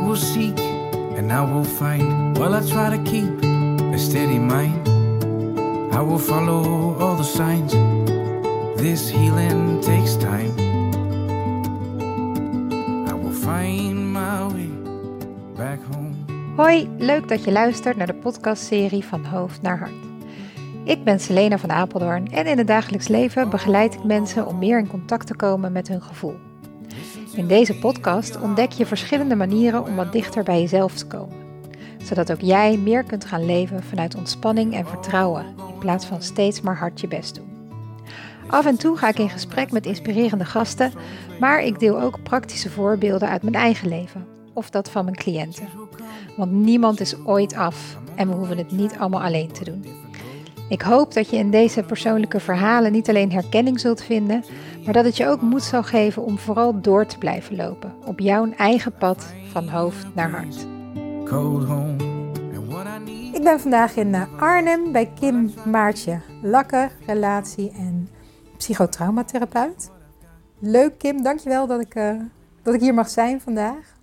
will seek and I will find. While I try to keep a steady mind, I will follow all the signs. This healing takes time. I will find my way back home. Hoi, leuk dat je luistert naar de podcastserie Van Hoofd naar Hart. Ik ben Selena van Apeldoorn en in het dagelijks leven begeleid ik mensen om meer in contact te komen met hun gevoel. In deze podcast ontdek je verschillende manieren om wat dichter bij jezelf te komen, zodat ook jij meer kunt gaan leven vanuit ontspanning en vertrouwen, in plaats van steeds maar hard je best doen. Af en toe ga ik in gesprek met inspirerende gasten, maar ik deel ook praktische voorbeelden uit mijn eigen leven, of dat van mijn cliënten. Want niemand is ooit af en we hoeven het niet allemaal alleen te doen. Ik hoop dat je in deze persoonlijke verhalen niet alleen herkenning zult vinden, maar dat het je ook moed zal geven om vooral door te blijven lopen op jouw eigen pad van hoofd naar hart. Ik ben vandaag in Arnhem bij Kim Maartje Lakke, relatie- en psychotraumatherapeut. Leuk Kim, dankjewel dat ik hier mag zijn vandaag.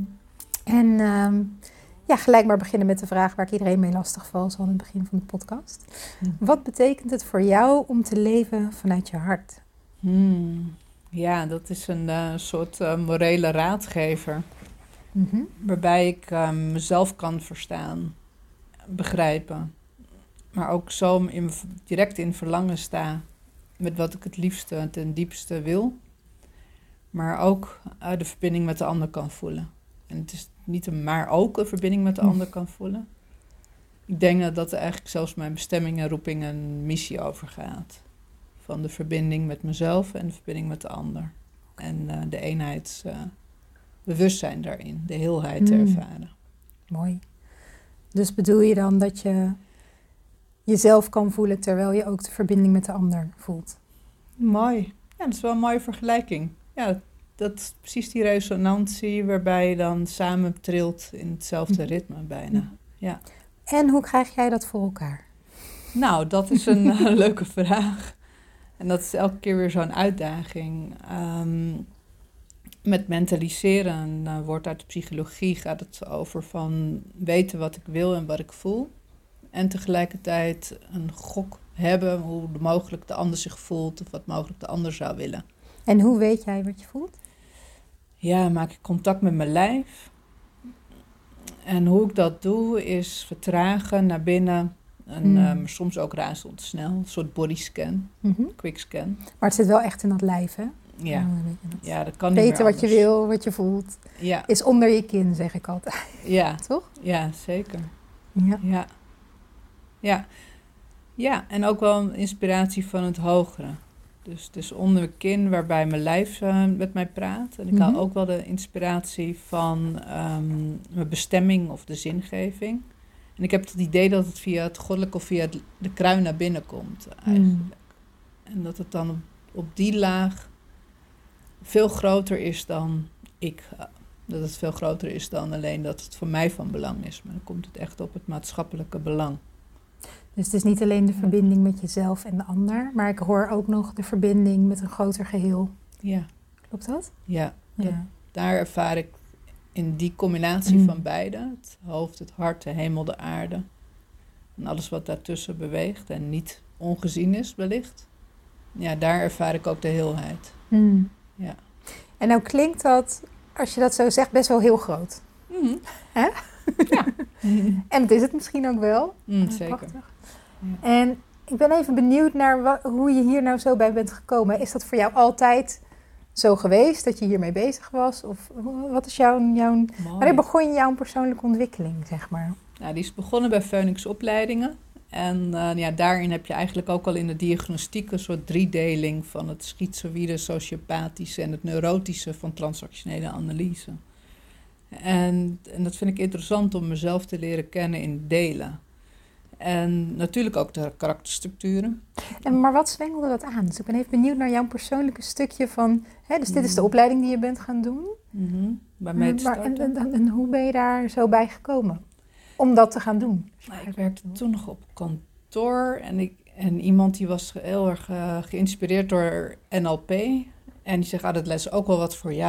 En gelijk maar beginnen met de vraag waar ik iedereen mee lastig val, zo aan het begin van de podcast. Wat betekent het voor jou om te leven vanuit je hart? Ja, dat is een soort morele raadgever. Waarbij ik mezelf kan verstaan, begrijpen. Maar ook zo direct in verlangen sta met wat ik het liefste, ten diepste wil. Maar ook de verbinding met de ander kan voelen. En het is niet maar ook een verbinding met de ander kan voelen. Ik denk dat dat eigenlijk zelfs mijn bestemming en roeping en missie overgaat. Van de verbinding met mezelf en de verbinding met de ander. En de eenheidsbewustzijn daarin, de heelheid te ervaren. Mooi. Dus bedoel je dan dat je jezelf kan voelen terwijl je ook de verbinding met de ander voelt? Mooi. Ja, dat is wel een mooie vergelijking. Ja, dat is precies die resonantie waarbij je dan samen trilt in hetzelfde ritme bijna. Ja. En hoe krijg jij dat voor elkaar? Nou, dat is een leuke vraag. En dat is elke keer weer zo'n uitdaging. Met mentaliseren, een woord uit de psychologie, gaat het over van weten wat ik wil en wat ik voel. En tegelijkertijd een gok hebben hoe mogelijk de ander zich voelt of wat mogelijk de ander zou willen. En hoe weet jij wat je voelt? Ja, maak ik contact met mijn lijf. En hoe ik dat doe is vertragen naar binnen. En soms ook razendsnel. Een soort bodyscan, quickscan. Maar het zit wel echt in dat lijf, hè? Ja, dat kan niet weten meer wat je wil, wat je voelt. Ja. Is onder je kin, zeg ik altijd. Ja. Toch? Ja, zeker. Ja. Ja, en ook wel een inspiratie van het hogere. Dus het is onder mijn kin waarbij mijn lijf met mij praat. En ik haal ook wel de inspiratie van mijn bestemming of de zingeving. En ik heb het idee dat het via het goddelijke of via de kruin naar binnen komt eigenlijk. En dat het dan op die laag veel groter is dan ik. Dat het veel groter is dan alleen dat het voor mij van belang is. Maar dan komt het echt op het maatschappelijke belang. Dus het is niet alleen de verbinding met jezelf en de ander, maar ik hoor ook nog de verbinding met een groter geheel. Ja. Klopt dat? Ja. Daar ervaar ik in die combinatie van beide, het hoofd, het hart, de hemel, de aarde, en alles wat daartussen beweegt en niet ongezien is wellicht. Ja, daar ervaar ik ook de heelheid. Ja. En nou klinkt dat, als je dat zo zegt, best wel heel groot. Hè? Ja. En dat is het misschien ook wel. Zeker. Prachtig. Ja. En ik ben even benieuwd naar hoe je hier nou zo bij bent gekomen. Is dat voor jou altijd zo geweest, dat je hiermee bezig was? Of wat is wanneer begon jouw persoonlijke ontwikkeling, zeg maar? Nou, die is begonnen bij Phoenix opleidingen. En daarin heb je eigenlijk ook al in de diagnostiek een soort driedeling van het schizoïde, sociopathische en het neurotische van transactionele analyse. En dat vind ik interessant om mezelf te leren kennen in delen. En natuurlijk ook de karakterstructuren. Maar wat zwengelde dat aan? Dus ik ben even benieuwd naar jouw persoonlijke stukje van... Dus dit is de opleiding die je bent gaan doen. Bij mij te starten. En hoe ben je daar zo bij gekomen? Om dat te gaan doen? Ik werkte toen nog op kantoor. En iemand die was heel erg geïnspireerd door NLP. En die zegt, dat les is ook wel wat voor jou.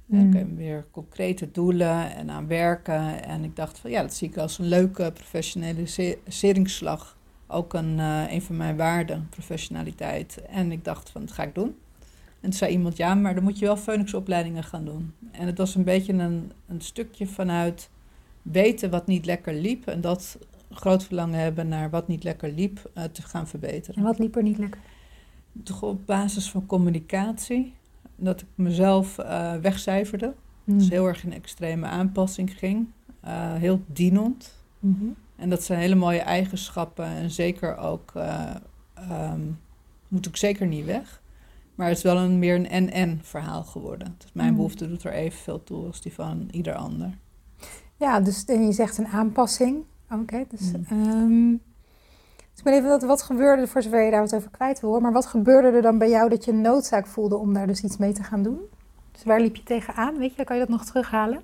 Ik heb weer concrete doelen en aan werken. En ik dacht van dat zie ik als een leuke professionaliseringsslag. Ook een van mijn waarden, professionaliteit. En ik dacht van, dat ga ik doen. En toen zei iemand, ja, maar dan moet je wel Phoenix-opleidingen gaan doen. En het was een beetje een stukje vanuit weten wat niet lekker liep. En dat groot verlangen hebben naar wat niet lekker liep te gaan verbeteren. En wat liep er niet lekker? Toch op basis van communicatie. Dat ik mezelf wegcijferde. Dus heel erg in extreme aanpassing ging. Heel dienend. Mm-hmm. En dat zijn hele mooie eigenschappen. En zeker ook, moet ik zeker niet weg. Maar het is wel meer een en-en verhaal geworden. Dus mijn behoefte doet er evenveel toe als die van ieder ander. Ja, dus je zegt een aanpassing. Oké, dus ik ben even, wat gebeurde, voor zover je daar wat over kwijt wil, maar wat gebeurde er dan bij jou dat je een noodzaak voelde om daar dus iets mee te gaan doen? Dus waar liep je tegenaan? Weet je, kan je dat nog terughalen?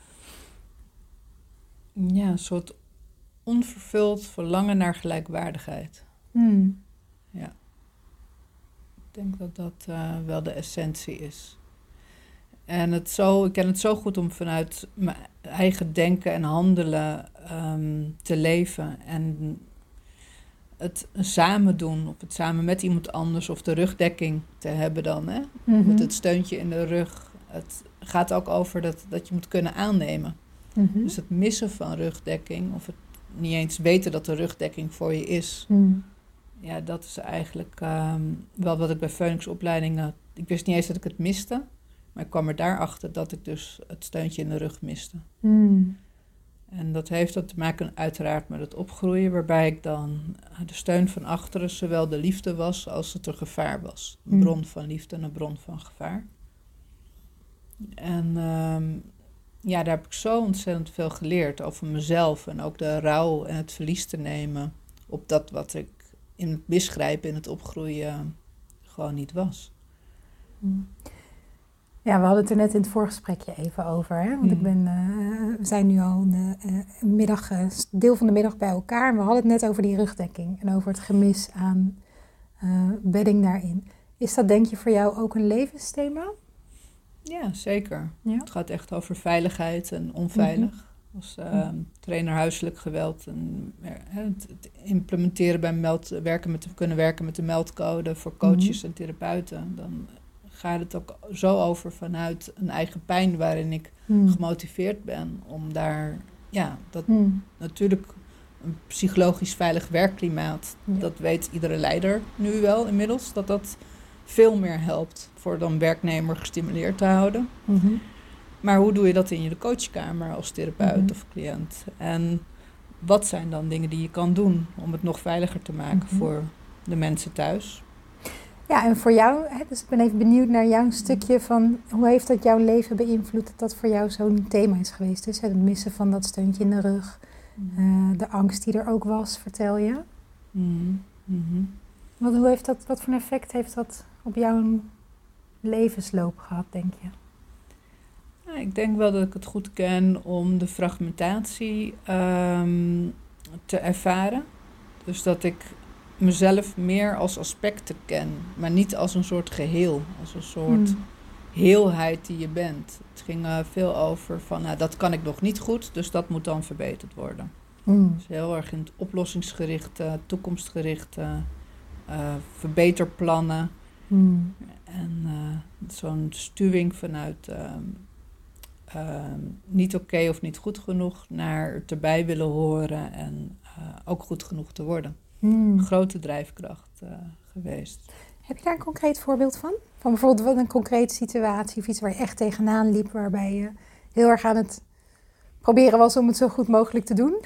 Ja, een soort onvervuld verlangen naar gelijkwaardigheid. Ja. Ik denk dat dat wel de essentie is. En ik ken het zo goed om vanuit mijn eigen denken en handelen te leven. En het samen doen, of het samen met iemand anders, of de rugdekking te hebben dan. Hè? Mm-hmm. Met het steuntje in de rug. Het gaat ook over dat je moet kunnen aannemen. Mm-hmm. Dus het missen van rugdekking, of het niet eens weten dat er rugdekking voor je is. Ja, dat is eigenlijk wel wat ik bij Phoenix-opleidingen... Ik wist niet eens dat ik het miste, maar ik kwam er daarachter dat ik dus het steuntje in de rug miste. En dat heeft ook te maken uiteraard met het opgroeien, waarbij ik dan de steun van achteren zowel de liefde was als het er gevaar was. Een bron van liefde en een bron van gevaar. En daar heb ik zo ontzettend veel geleerd over mezelf en ook de rouw en het verlies te nemen op dat wat ik in het misgrijpen, in het opgroeien gewoon niet was. Ja, we hadden het er net in het voorgesprekje even over. Hè? Want we zijn nu al deel van de middag bij elkaar. En we hadden het net over die rugdekking en over het gemis aan bedding daarin. Is dat, denk je, voor jou ook een levensthema? Ja, zeker. Ja? Het gaat echt over veiligheid en onveilig. Als trainer huiselijk geweld en het implementeren bij kunnen werken met de meldcode voor coaches en therapeuten. Dan gaat het ook zo over vanuit een eigen pijn waarin ik gemotiveerd ben om daar, natuurlijk een psychologisch veilig werkklimaat. Ja. Dat weet iedere leider nu wel inmiddels, dat veel meer helpt voor dan werknemer gestimuleerd te houden. Maar hoe doe je dat in je coachkamer als therapeut of cliënt? En wat zijn dan dingen die je kan doen om het nog veiliger te maken voor de mensen thuis? Ja, en voor jou, dus ik ben even benieuwd naar jouw stukje van hoe heeft dat jouw leven beïnvloed dat dat voor jou zo'n thema is geweest? Dus het missen van dat steuntje in de rug, de angst die er ook was, vertel je. Wat voor een effect heeft dat op jouw levensloop gehad, denk je? Ik denk wel dat ik het goed ken om de fragmentatie te ervaren. Dus dat ik mezelf meer als aspecten ken, maar niet als een soort geheel. Als een soort heelheid die je bent. Het ging veel over van, dat kan ik nog niet goed, dus dat moet dan verbeterd worden. Dus heel erg in het oplossingsgerichte, toekomstgerichte, verbeterplannen. En zo'n stuwing vanuit niet oké of niet goed genoeg naar het erbij willen horen en ook goed genoeg te worden. Grote drijfkracht geweest. Heb je daar een concreet voorbeeld van? Van bijvoorbeeld wat een concrete situatie of iets waar je echt tegenaan liep, waarbij je heel erg aan het proberen was om het zo goed mogelijk te doen?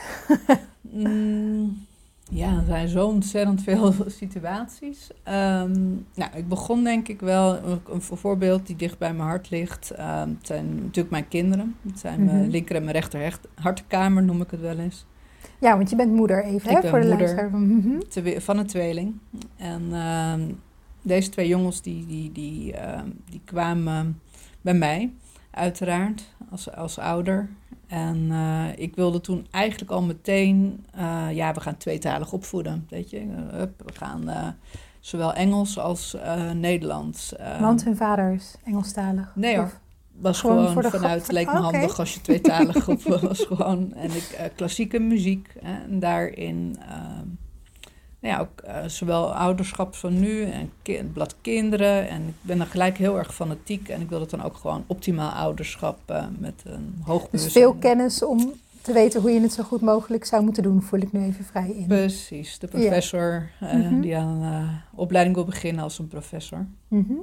Ja, er zijn zo ontzettend veel situaties. Ik begon denk ik wel, een voorbeeld die dicht bij mijn hart ligt. Het zijn natuurlijk mijn kinderen. Het zijn mijn linker en mijn rechter hartkamer, noem ik het wel eens. Ja, want je bent moeder even, ik ben voor de moeder luisteraar. van een tweeling. En deze twee jongens die kwamen bij mij, uiteraard, als ouder. En ik wilde toen eigenlijk al meteen, we gaan tweetalig opvoeden, weet je. We gaan zowel Engels als Nederlands. Want hun vader is Engelstalig? Nee hoor. was Gewoon gewoon vanuit, leek me handig als je tweetalig op was gewoon. En klassieke muziek. En daarin ook zowel ouderschap van nu en het blad kinderen. En ik ben dan gelijk heel erg fanatiek. En ik wil het dan ook gewoon optimaal ouderschap met een hoog bewustzijn. Dus veel kennis om te weten hoe je het zo goed mogelijk zou moeten doen, voel ik nu even vrij in. Precies, de professor die aan opleiding wil beginnen als een professor. Mm-hmm.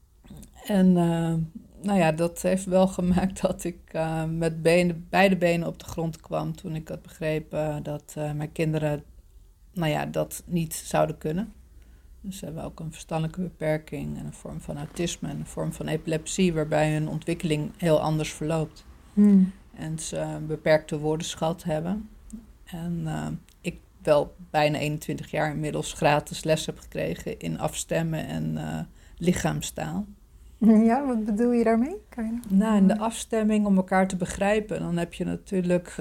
En dat heeft wel gemaakt dat ik met beide benen op de grond kwam toen ik had begrepen dat mijn kinderen dat niet zouden kunnen. Dus ze hebben ook een verstandelijke beperking en een vorm van autisme en een vorm van epilepsie, waarbij hun ontwikkeling heel anders verloopt. En ze een beperkte woordenschat hebben. En ik wel bijna 21 jaar inmiddels gratis les heb gekregen in afstemmen en lichaamstaal. Ja, wat bedoel je daarmee? In de afstemming om elkaar te begrijpen. Dan heb je natuurlijk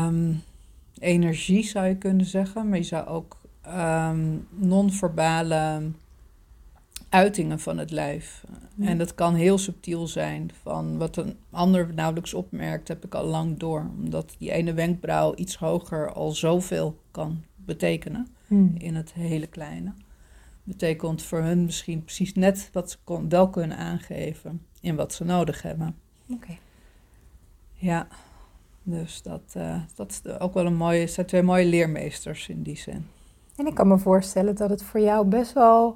energie, zou je kunnen zeggen. Maar je zou ook non-verbale uitingen van het lijf. En dat kan heel subtiel zijn. Van wat een ander nauwelijks opmerkt, heb ik al lang door. Omdat die ene wenkbrauw iets hoger al zoveel kan betekenen. In het hele kleine. Betekent voor hun misschien precies net wat ze wel kunnen aangeven in wat ze nodig hebben. Oké. Ja, dus dat is ook wel zijn twee mooie leermeesters in die zin. En ik kan me voorstellen dat het voor jou best wel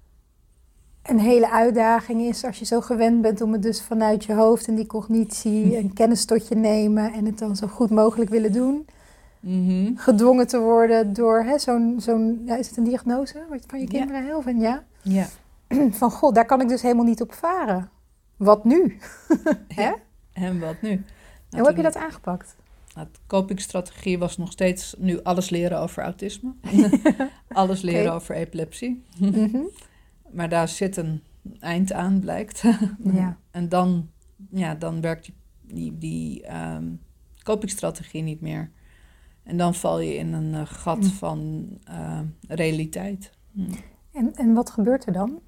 een hele uitdaging is als je zo gewend bent om het dus vanuit je hoofd en die cognitie en kennis tot je nemen en het dan zo goed mogelijk willen doen. Mm-hmm. Gedwongen te worden door zo'n is het een diagnose wat van je kinderen heel van Ja. Van god, daar kan ik dus helemaal niet op varen. Wat nu? Ja. En wat nu? En hoe heb je dat aangepakt? De copingstrategie was nog steeds nu alles leren over autisme. Alles leren over epilepsie. Mm-hmm. Maar daar zit een eind aan, blijkt. Ja. En dan werkt die copingstrategie niet meer. En dan val je in een gat van realiteit. En wat gebeurt er dan?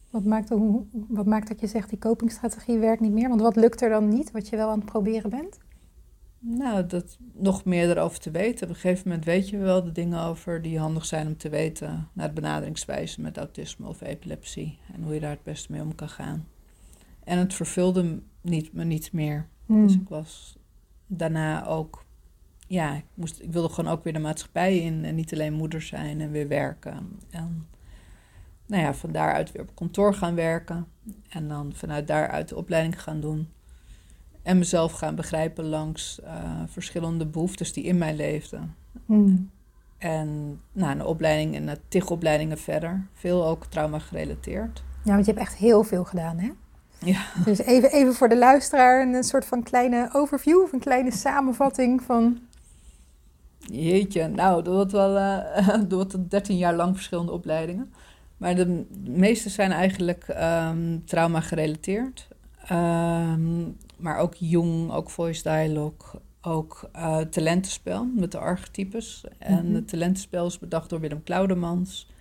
Wat maakt dat je zegt die copingstrategie werkt niet meer? Want wat lukt er dan niet, wat je wel aan het proberen bent? Dat nog meer erover te weten. Op een gegeven moment weet je wel de dingen over die handig zijn om te weten. Naar de benaderingswijze met autisme of epilepsie. En hoe je daar het beste mee om kan gaan. En het vervulde me niet meer. Dus ik was daarna ook... Ja, ik wilde gewoon ook weer de maatschappij in. En niet alleen moeder zijn en weer werken. En van daaruit weer op kantoor gaan werken. En dan vanuit daaruit de opleiding gaan doen. En mezelf gaan begrijpen langs verschillende behoeftes die in mij leefden. En de opleiding en de TIG-opleidingen verder. Veel ook trauma gerelateerd. Ja, want je hebt echt heel veel gedaan, hè? Ja. Dus even voor de luisteraar een soort van kleine overview of een kleine samenvatting van... Jeetje, dat wordt 13 jaar lang verschillende opleidingen. Maar de meeste zijn eigenlijk trauma gerelateerd. Maar ook jong, ook voice dialogue, ook talentenspel met de archetypes. En het talentenspel is bedacht door Willem Claudemans.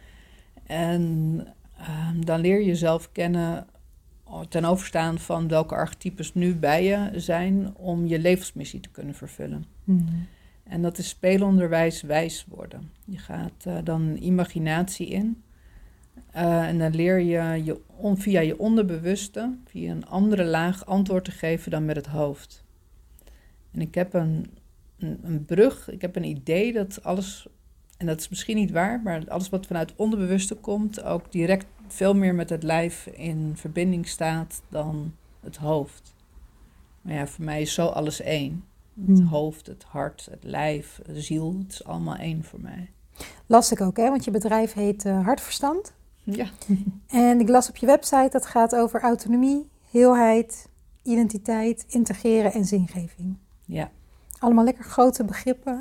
En dan leer je jezelf kennen ten overstaan van welke archetypes nu bij je zijn om je levensmissie te kunnen vervullen. En dat is speelonderwijs wijs worden. Je gaat dan een imaginatie in. En dan leer je via je onderbewuste, via een andere laag, antwoord te geven dan met het hoofd. En ik heb een brug, ik heb een idee dat alles, en dat is misschien niet waar, maar alles wat vanuit het onderbewuste komt, ook direct veel meer met het lijf in verbinding staat dan het hoofd. Maar ja, voor mij is zo alles één. Het hoofd, het hart, het lijf, de ziel, het is allemaal één voor mij. Las ik ook, hè? Want je bedrijf heet Hartverstand. Ja. En ik las op je website, dat gaat over autonomie, heelheid, identiteit, integreren en zingeving. Ja. Allemaal lekker grote begrippen.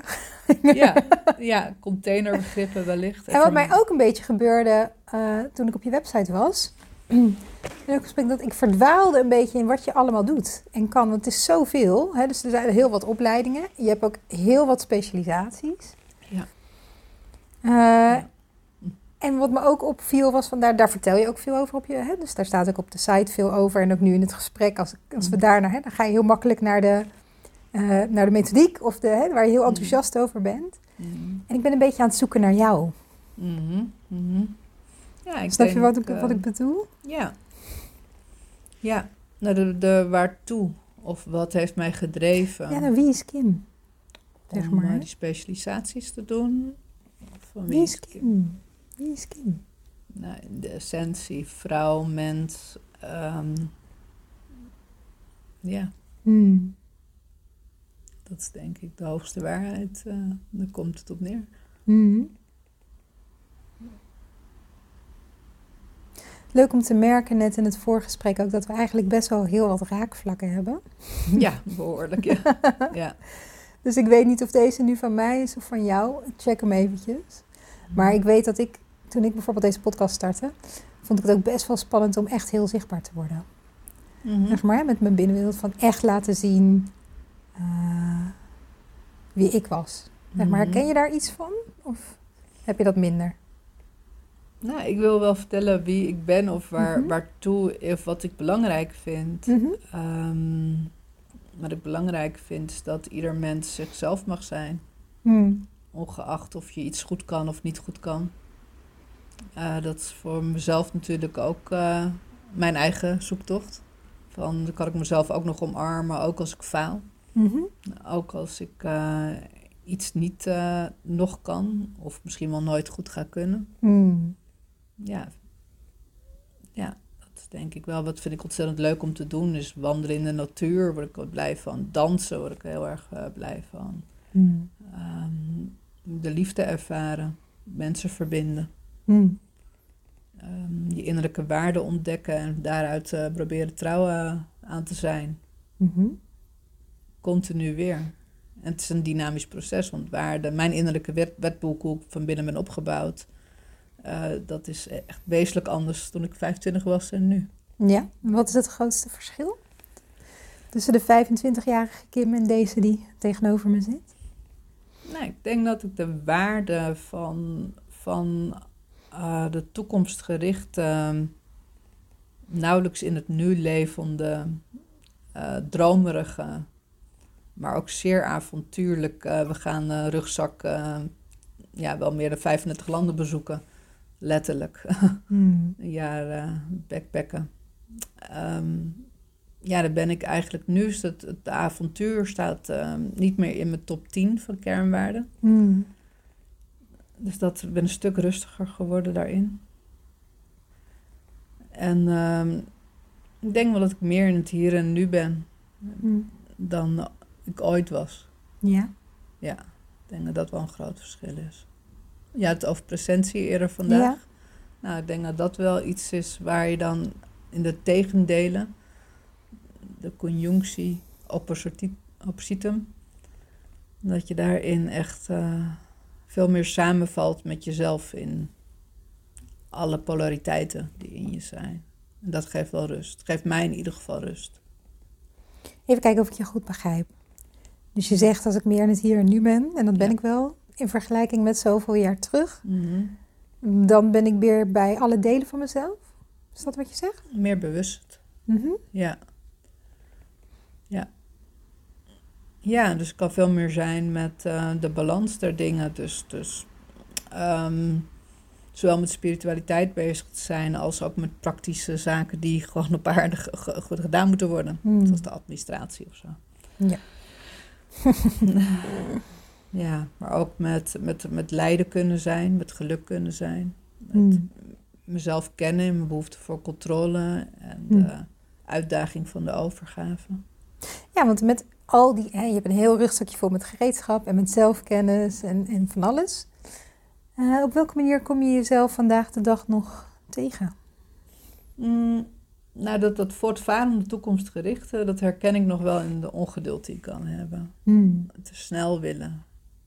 Ja, containerbegrippen wellicht. En wat mij ook een beetje gebeurde toen ik op je website was... dat ik verdwaalde een beetje in wat je allemaal doet en kan. Want het is zoveel. Hè? Dus er zijn heel wat opleidingen. Je hebt ook heel wat specialisaties. Ja. En wat me ook opviel was, daar vertel je ook veel over op je... Hè? Dus daar staat ook op de site veel over. En ook nu in het gesprek, als we daarna... Hè, dan ga je heel makkelijk naar de methodiek, of waar je heel enthousiast over bent. En ik ben een beetje aan het zoeken naar jou. Ja, Snap je wat ik bedoel? Ja. Ja, naar de waartoe. Of wat heeft mij gedreven. Ja, nou, wie is Kim? Zeg maar. Om die specialisaties te doen. Wie is Kim? Wie is Kim? Nou, in de essentie, vrouw, mens. Ja. Dat is denk ik de hoogste waarheid. Daar komt het op neer. Leuk om te merken, net in het voorgesprek ook, dat we eigenlijk best wel heel wat raakvlakken hebben. Ja, behoorlijk, ja. Ja. Dus ik weet niet of deze nu van mij is of van jou. Check hem eventjes. Maar ik weet dat toen ik bijvoorbeeld deze podcast startte, vond ik het ook best wel spannend om echt heel zichtbaar te worden. Zeg maar, met mijn binnenwereld van echt laten zien wie ik was. Zeg maar, herken je daar iets van? Of heb je dat minder? Nou, ik wil wel vertellen wie ik ben of waartoe of wat ik belangrijk vind. Wat ik belangrijk vind is dat ieder mens zichzelf mag zijn. Ongeacht of je iets goed kan of niet goed kan. Dat is voor mezelf natuurlijk ook mijn eigen zoektocht. Dan kan ik mezelf ook nog omarmen, ook als ik faal. Ook als ik iets niet nog kan of misschien wel nooit goed ga kunnen. Ja, dat is denk ik wel. Wat vind ik ontzettend leuk om te doen, is wandelen in de natuur. Word ik wel blij van. Dansen word ik heel erg blij van. De liefde ervaren. Mensen verbinden. Je innerlijke waarden ontdekken en daaruit proberen trouw aan te zijn. Continu weer. En het is een dynamisch proces, want mijn innerlijke wetboek, hoe ik van binnen ben opgebouwd, dat is echt wezenlijk anders toen ik 25 was en nu. Ja, en wat is het grootste verschil tussen de 25-jarige Kim en deze die tegenover me zit? Nou, ik denk dat ik de waarde van de toekomstgerichte, nauwelijks in het nu levende, dromerige, maar ook zeer avontuurlijk. We gaan rugzak, wel meer dan 35 landen bezoeken. Letterlijk. Een jaar backpacken. Daar ben ik eigenlijk nu. Het avontuur staat niet meer in mijn top 10 van kernwaarden. Dus ik ben een stuk rustiger geworden daarin. En ik denk wel dat ik meer in het hier en nu ben dan ik ooit was. Ja? Ja, ik denk dat dat wel een groot verschil is. Ja, het over presentie eerder vandaag. Ja. Nou, ik denk dat dat wel iets is waar je dan in de tegendelen, de conjunctie, oppositum, dat je daarin echt veel meer samenvalt met jezelf in alle polariteiten die in je zijn. En dat geeft wel rust. Het geeft mij in ieder geval rust. Even kijken of ik je goed begrijp. Dus je zegt, als ik meer in het hier en nu ben, en dat ben ik wel, in vergelijking met zoveel jaar terug, dan ben ik weer bij alle delen van mezelf. Is dat wat je zegt? Meer bewust. Ja. Ja, dus ik kan veel meer zijn met de balans der dingen. Dus zowel met spiritualiteit bezig te zijn als ook met praktische zaken die gewoon op aarde goed gedaan moeten worden. Zoals de administratie of zo. Ja. Ja, maar ook met lijden kunnen zijn, met geluk kunnen zijn. Met mezelf kennen en mijn behoefte voor controle en de uitdaging van de overgave. Ja, want met al die, je hebt een heel rugzakje vol met gereedschap en met zelfkennis en van alles. Op welke manier kom je jezelf vandaag de dag nog tegen? Nou, dat voortvarende toekomstgerichte, dat herken ik nog wel in de ongeduld die ik kan hebben. Te snel willen.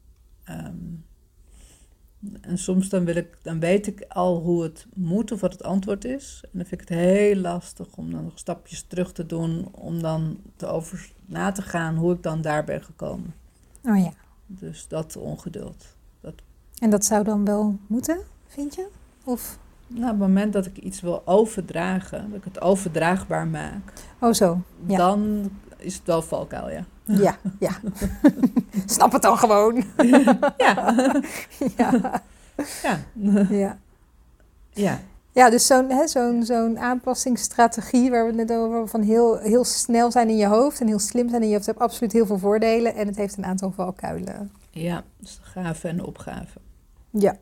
En soms dan weet ik al hoe het moet of wat het antwoord is. En dan vind ik het heel lastig om dan nog stapjes terug te doen, om dan na te gaan hoe ik dan daar ben gekomen. Oh ja. Dus dat ongeduld. En dat zou dan wel moeten, vind je? Of? Nou, op het moment dat ik iets wil overdragen, dat ik het overdraagbaar maak, Oh zo, ja. dan is het wel valkuil, ja. Ja. Snap het dan gewoon. Ja. Ja. Ja. Ja. Ja. Ja, dus zo'n aanpassingsstrategie waar we het net over van heel snel zijn in je hoofd en heel slim zijn in je hoofd, heeft absoluut heel veel voordelen en het heeft een aantal valkuilen. Ja, dus de gave en de opgave. Ja.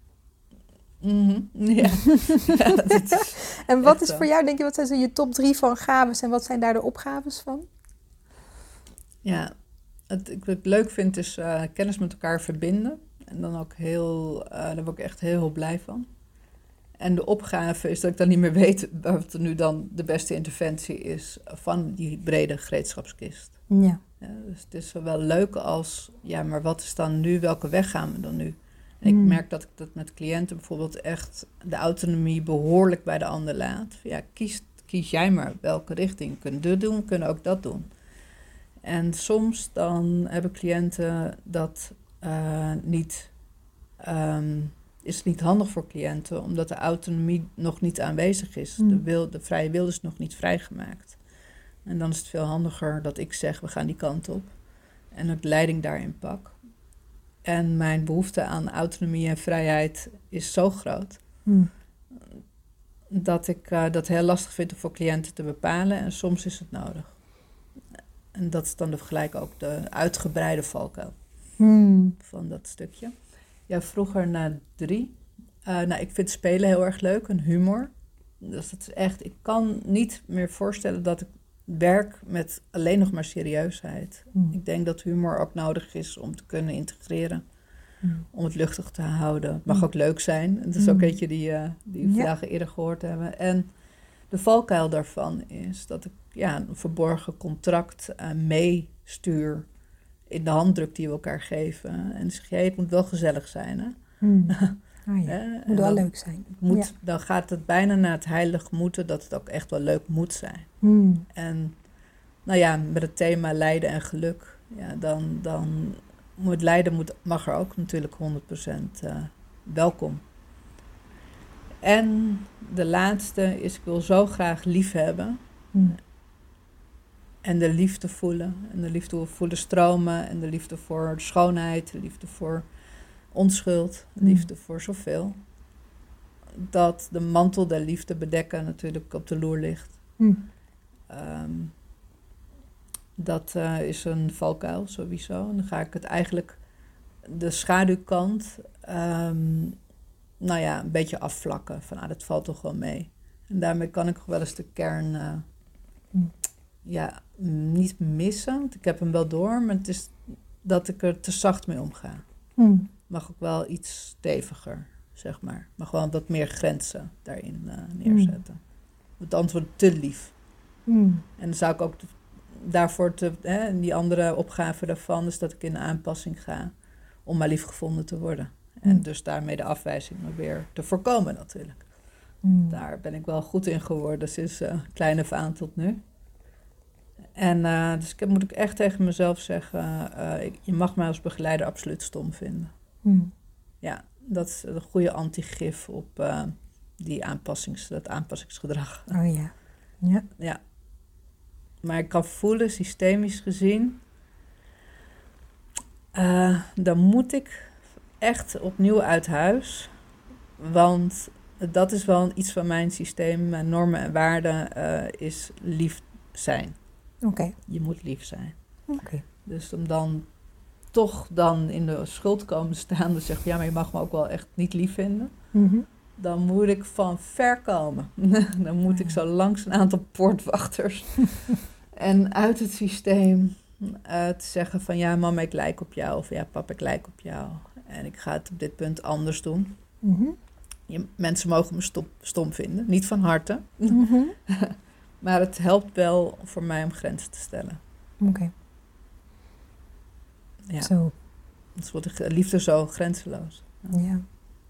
Ja. Ja, dat is En wat is zo. voor jou, denk je, wat zijn zo je top 3 van gaves en wat zijn daar de opgaves van? Ja, wat ik leuk vind is kennis met elkaar verbinden. En dan ook daar word ik echt heel blij van. En de opgave is dat ik dan niet meer weet wat nu dan de beste interventie is van die brede gereedschapskist. Ja. Ja, dus het is zowel leuk als, ja, maar wat is dan nu, welke weg gaan we dan nu? En ik merk dat ik dat met cliënten bijvoorbeeld echt de autonomie behoorlijk bij de ander laat. Ja, kies jij maar welke richting. Kunnen dit doen, kunnen ook dat doen. En soms dan hebben cliënten dat is het niet handig voor cliënten, omdat de autonomie nog niet aanwezig is. De vrije wil is nog niet vrijgemaakt. En dan is het veel handiger dat ik zeg, we gaan die kant op. En dat ik leiding daarin pak. En mijn behoefte aan autonomie en vrijheid is zo groot, dat ik dat heel lastig vind om voor cliënten te bepalen. En soms is het nodig. En dat is dan gelijk ook de uitgebreide valkuil van dat stukje. Ja, vroeger naar 3. Ik vind spelen heel erg leuk en humor. Dus dat is echt, ik kan niet meer voorstellen dat ik werk met alleen nog maar serieusheid. Ik denk dat humor ook nodig is om te kunnen integreren. Om het luchtig te houden. Het mag ook leuk zijn. Het is ook eentje die we vandaag eerder gehoord hebben. En de valkuil daarvan is dat ik een verborgen contract meestuur in de handdruk die we elkaar geven. En dan zeg je, het moet wel gezellig zijn. Hè? Oh ja, het moet wel leuk zijn. Dan gaat het bijna naar het heilig moeten dat het ook echt wel leuk moet zijn. En met het thema lijden en geluk, dan moet lijden mag er ook natuurlijk 100% welkom. En de laatste is, ik wil zo graag lief hebben. En de liefde voelen. En de liefde voelen stromen. En de liefde voor schoonheid. De liefde voor onschuld. De liefde voor zoveel. Dat de mantel der liefde bedekken natuurlijk op de loer ligt. Dat is een valkuil sowieso. En dan ga ik het eigenlijk de schaduwkant een beetje afvlakken. Van dat valt toch wel mee. En daarmee kan ik wel eens de kern niet missen. Want ik heb hem wel door, maar het is dat ik er te zacht mee omga. Mag ook wel iets steviger, zeg maar. Mag wel wat meer grenzen daarin neerzetten. Het antwoord te lief. En dan zou ik ook daarvoor die andere opgave daarvan is dat ik in de aanpassing ga om maar lief gevonden te worden. En dus daarmee de afwijzing maar weer te voorkomen natuurlijk. Daar ben ik wel goed in geworden sinds klein af aan tot nu. En dus moet ik echt tegen mezelf zeggen, je mag mij als begeleider absoluut stom vinden. Ja, dat is een goede antigif op dat aanpassingsgedrag. Oh ja. Ja. Ja. Maar ik kan voelen, systemisch gezien, dan moet ik echt opnieuw uit huis. Want dat is wel iets van mijn systeem, mijn normen en waarden is lief zijn. Oké. Je moet lief zijn. Oké. Dus om dan toch in de schuld komen staan, dan zeg je, maar je mag me ook wel echt niet lief vinden. Dan moet ik van ver komen. Dan moet ik zo langs een aantal poortwachters en uit het systeem te zeggen van, ja mama, ik lijk op jou. Of ja papa, ik lijk op jou. En ik ga het op dit punt anders doen. Mensen mogen me stom vinden. Niet van harte. Maar het helpt wel voor mij om grenzen te stellen. Oké. Ja. Zo. Dus wordt de liefde zo grenzeloos. Ja.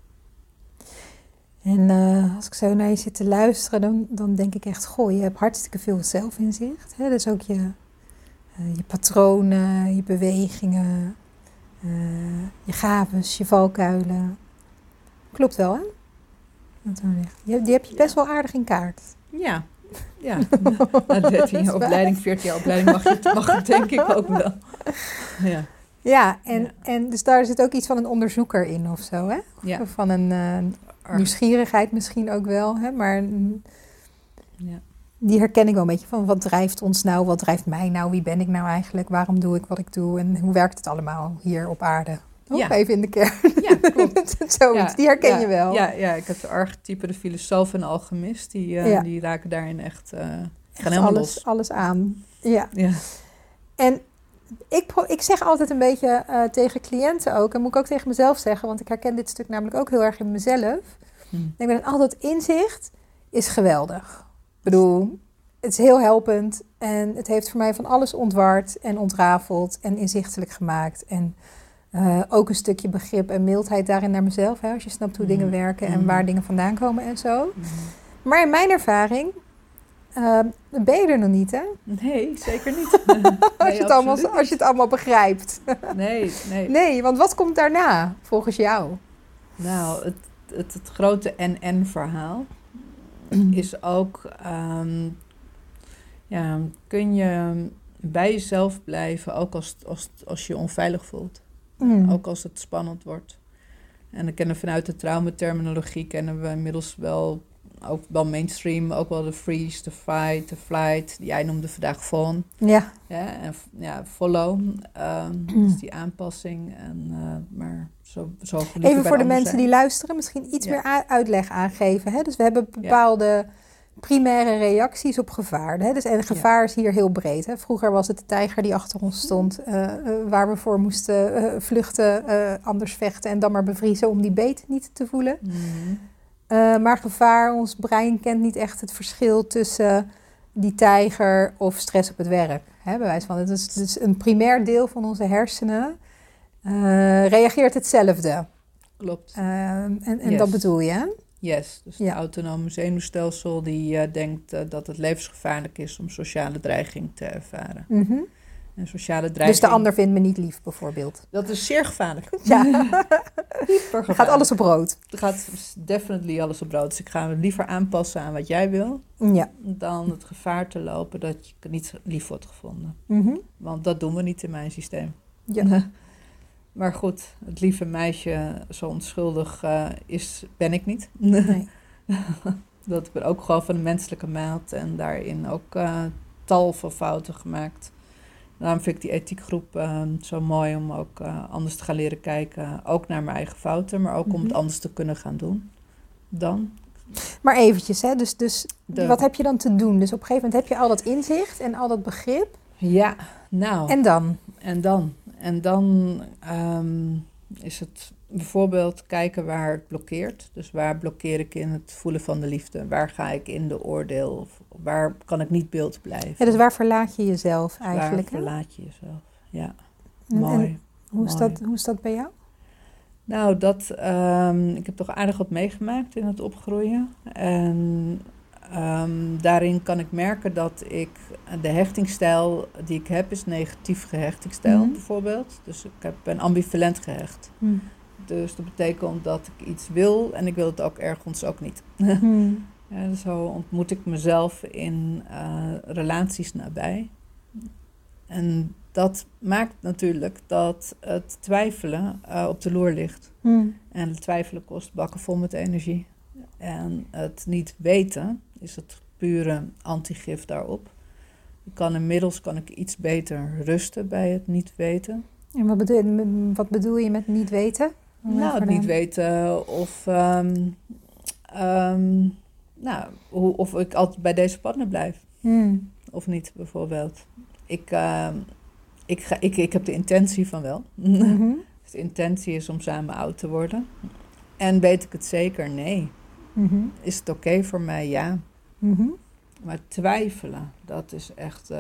En als ik zo naar je zit te luisteren, dan denk ik echt, goh, je hebt hartstikke veel zelfinzicht. Hè? Dus ook je patronen, je bewegingen, je gaves, je valkuilen. Klopt wel, hè? Die heb je best wel aardig in kaart. Ja. Na 13 jaar opleiding, 14 jaar opleiding mag je denk ik ook wel. Ja. Ja, en dus daar zit ook iets van een onderzoeker in of zo, hè? Ja. Van een nieuwsgierigheid misschien ook wel, hè? Maar die herken ik wel een beetje van wat drijft ons nou, wat drijft mij nou, wie ben ik nou eigenlijk, waarom doe ik wat ik doe en hoe werkt het allemaal hier op aarde? Even in de kern. Ja, klopt. Zoiets, die herken je wel. Ja, ik heb de archetypen, de filosoof en de alchemist, die raken daarin echt gaan helemaal los. Alles aan, ja. En ik zeg altijd een beetje tegen cliënten ook, en moet ik ook tegen mezelf zeggen, want ik herken dit stuk namelijk ook heel erg in mezelf. Ik ben altijd inzicht is geweldig. Ik bedoel, het is heel helpend en het heeft voor mij van alles ontward en ontrafeld en inzichtelijk gemaakt. En ook een stukje begrip en mildheid daarin naar mezelf, hè, als je snapt hoe dingen werken en waar dingen vandaan komen en zo. Maar in mijn ervaring ben je er nog niet, hè? Nee, zeker niet. Als je het allemaal begrijpt. Nee, want wat komt daarna, volgens jou? Nou, het grote en-verhaal is ook... kun je bij jezelf blijven, ook als je je onveilig voelt. Ook als het spannend wordt. En dan kennen we vanuit de traumaterminologie kennen we inmiddels wel... ook wel mainstream, ook wel de freeze, de fight, de flight. Jij noemde vandaag fawn. Ja. En follow. Dus die aanpassing. Maar zo even voor de mensen die luisteren, misschien iets meer uitleg aangeven. Hè? Dus we hebben bepaalde primaire reacties op gevaar. Hè? Dus, en gevaar is hier heel breed. Hè? Vroeger was het de tijger die achter ons stond, waar we voor moesten vluchten, anders vechten en dan maar bevriezen om die beet niet te voelen. Maar gevaar, ons brein kent niet echt het verschil tussen die tijger of stress op het werk. Hè, bij wijze van, het is dus een primair deel van onze hersenen reageert hetzelfde. Klopt. En dat bedoel je, hè? Yes, dus het autonome zenuwstelsel die denkt dat het levensgevaarlijk is om sociale dreiging te ervaren. En sociale dreiging... Dus de ander vindt me niet lief, bijvoorbeeld. Dat is zeer gevaarlijk. Ja. Gaat alles op rood. Het gaat definitely alles op rood. Dus ik ga me liever aanpassen aan wat jij wil... dan het gevaar te lopen dat je niet lief wordt gevonden. Want dat doen we niet in mijn systeem. Ja. Maar goed, het lieve meisje, zo onschuldig ben ik niet. Nee. Dat ik ben ook gewoon van de menselijke maat en daarin ook tal van fouten gemaakt. Daarom vind ik die ethiekgroep zo mooi om ook anders te gaan leren kijken. Ook naar mijn eigen fouten, maar ook om het anders te kunnen gaan doen. Dan. Maar eventjes, hè? Dus wat heb je dan te doen? Dus op een gegeven moment heb je al dat inzicht en al dat begrip. Ja, nou. En dan is het bijvoorbeeld kijken waar het blokkeert. Dus waar blokkeer ik in het voelen van de liefde? Waar ga ik in de oordeel? Waar kan ik niet beeld blijven? Ja, dus waar verlaat je jezelf eigenlijk? Waar verlaat je jezelf, ja. Mooi. En hoe is dat bij jou? Nou, ik heb toch aardig wat meegemaakt in het opgroeien. En daarin kan ik merken dat ik de hechtingsstijl die ik heb is negatief hechtingsstijl bijvoorbeeld. Dus ik ben ambivalent gehecht. Dus dat betekent dat ik iets wil en ik wil het ook ergens ook niet. Ja, zo ontmoet ik mezelf in relaties nabij. En dat maakt natuurlijk dat het twijfelen op de loer ligt. En het twijfelen kost bakken vol met energie. En het niet weten is het pure antigif daarop. Inmiddels kan ik iets beter rusten bij het niet weten. En wat bedoel je met niet weten? Nou, het niet weten of ik altijd bij deze partner blijf. Of niet, bijvoorbeeld. Ik heb de intentie van wel. Dus de intentie is om samen oud te worden. En weet ik het zeker? Nee. Is het oké voor mij? Ja. Maar twijfelen, dat is echt...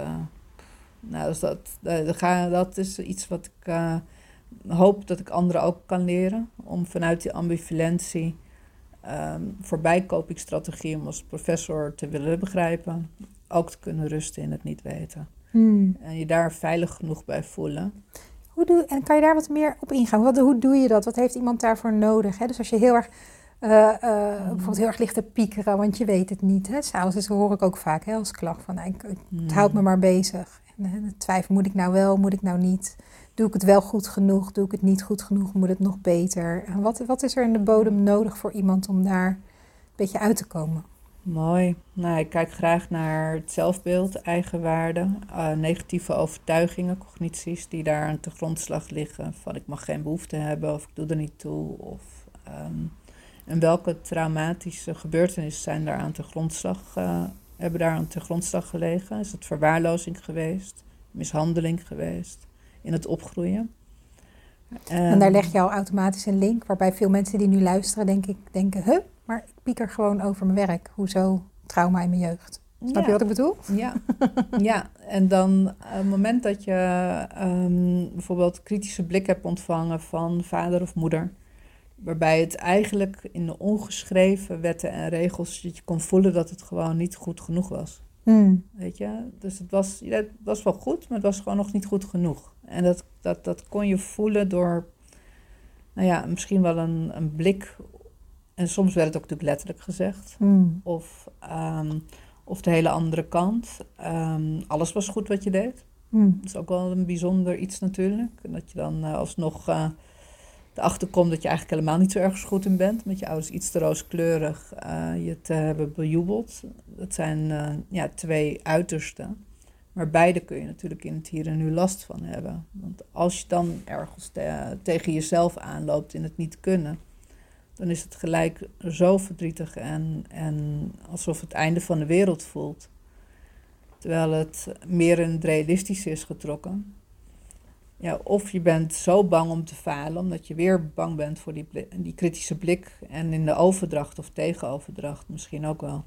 dat is iets wat ik hoop dat ik anderen ook kan leren. Om vanuit die ambivalentie voorbij kopingsstrategie om als professor te willen begrijpen. Ook te kunnen rusten in het niet weten. En je daar veilig genoeg bij voelen. En kan je daar wat meer op ingaan? Hoe doe je dat? Wat heeft iemand daarvoor nodig? Hè? Dus als je heel erg Bijvoorbeeld heel erg ligt te piekeren, want je weet het niet. Hè? S'avonds hoor ik ook vaak als klacht van, het houdt me maar bezig. En twijfel, moet ik nou wel, moet ik nou niet? Doe ik het wel goed genoeg? Doe ik het niet goed genoeg? Moet het nog beter? En wat is er in de bodem nodig voor iemand om daar een beetje uit te komen? Mooi. Nou, ik kijk graag naar het zelfbeeld, eigenwaarde, negatieve overtuigingen, cognities die daar aan de grondslag liggen. Van ik mag geen behoefte hebben of ik doe er niet toe. En welke traumatische gebeurtenissen zijn daar aan de grondslag, hebben daar aan de grondslag gelegen? Is het verwaarlozing geweest? Mishandeling geweest? In het opgroeien? En daar leg je al automatisch een link, waarbij veel mensen die nu luisteren denken, maar ik pieker gewoon over mijn werk. Hoezo trauma in mijn jeugd? Snap je wat ik bedoel? Ja. En dan op het moment dat je bijvoorbeeld kritische blik hebt ontvangen van vader of moeder, waarbij het eigenlijk in de ongeschreven wetten en regels dat je kon voelen dat het gewoon niet goed genoeg was. Weet je? Dus het was wel goed, maar het was gewoon nog niet goed genoeg. En dat kon je voelen door, misschien wel een blik. En soms werd het ook natuurlijk letterlijk gezegd. Of de hele andere kant. Alles was goed wat je deed. Dat is ook wel een bijzonder iets natuurlijk. Dat je dan alsnog erachter komt dat je eigenlijk helemaal niet zo ergens goed in bent. Met je ouders iets te rooskleurig je te hebben bejubeld. Dat zijn twee uitersten. Maar beide kun je natuurlijk in het hier en nu last van hebben. Want als je dan ergens tegen jezelf aanloopt in het niet kunnen, dan is het gelijk zo verdrietig en alsof het einde van de wereld voelt. Terwijl het meer in het realistische is getrokken. Ja, of je bent zo bang om te falen, omdat je weer bang bent voor die kritische blik. En in de overdracht of tegenoverdracht misschien ook wel.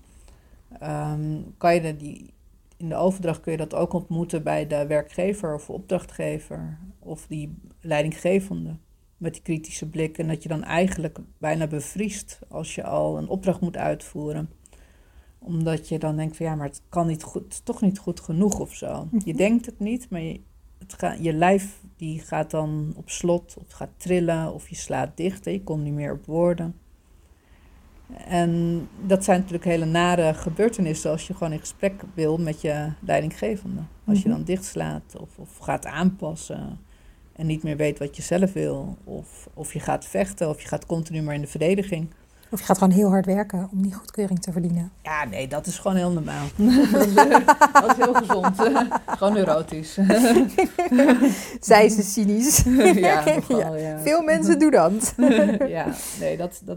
In de overdracht kun je dat ook ontmoeten bij de werkgever of opdrachtgever of die leidinggevende met die kritische blik. En dat je dan eigenlijk bijna bevriest als je al een opdracht moet uitvoeren. Omdat je dan denkt van maar het kan niet goed, het is toch niet goed genoeg of zo. Je denkt het niet, maar je lijf die gaat dan op slot of gaat trillen of je slaat dicht en je komt niet meer op woorden. En dat zijn natuurlijk hele nare gebeurtenissen als je gewoon in gesprek wil met je leidinggevende. Als je dan dichtslaat of gaat aanpassen en niet meer weet wat je zelf wil. Of je gaat vechten of je gaat continu maar in de verdediging. Of je gaat gewoon heel hard werken om die goedkeuring te verdienen. Ja, nee, dat is gewoon heel normaal. Dat is heel gezond. Gewoon neurotisch. Zij ze cynisch. Ja, nogal, ja. Veel mensen doen dat. Ja, nee,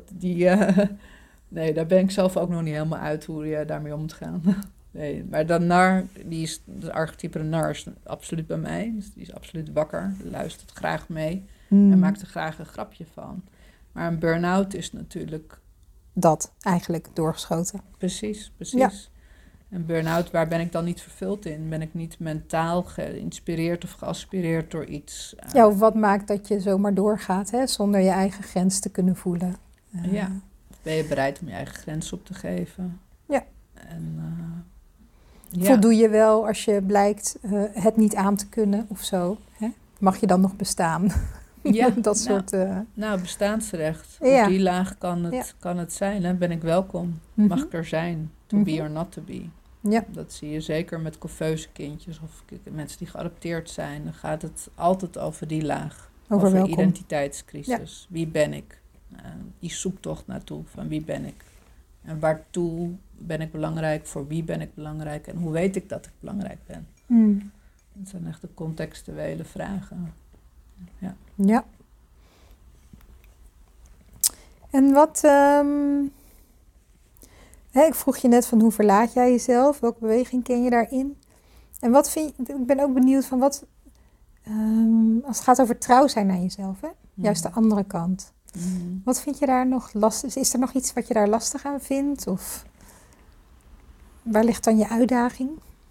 nee, daar ben ik zelf ook nog niet helemaal uit hoe je daarmee om moet gaan. Nee, maar de nar, de archetype nar is absoluut bij mij. Dus die is absoluut wakker, luistert graag mee en maakt er graag een grapje van. Maar een burn-out is natuurlijk dat eigenlijk doorgeschoten. Precies. Ja. En burn-out, waar ben ik dan niet vervuld in? Ben ik niet mentaal geïnspireerd of geaspireerd door iets? Ja, of wat maakt dat je zomaar doorgaat, hè, zonder je eigen grens te kunnen voelen? Ja, ben je bereid om je eigen grens op te geven? Ja. En, voldoe je wel als je blijkt het niet aan te kunnen of zo? Hè? Mag je dan nog bestaan? Ja, dat soort... bestaansrecht. Ja. Op die laag kan het zijn. Hè? Ben ik welkom? Mag ik er zijn? To be or not to be. Ja. Dat zie je zeker met couveuse kindjes of mensen die geadopteerd zijn. Dan gaat het altijd over die laag. Over identiteitscrisis. Ja. Wie ben ik? Die zoektocht naartoe van wie ben ik? En waartoe ben ik belangrijk? Voor wie ben ik belangrijk? En hoe weet ik dat ik belangrijk ben? Dat zijn echt de contextuele vragen. Ja. En wat... ik vroeg je net van hoe verlaat jij jezelf? Welke beweging ken je daarin? En wat vind je... Ik ben ook benieuwd van wat... als het gaat over trouw zijn aan jezelf, hè? Juist de andere kant. Wat vind je daar nog lastig? Is er nog iets wat je daar lastig aan vindt? Of waar ligt dan je uitdaging?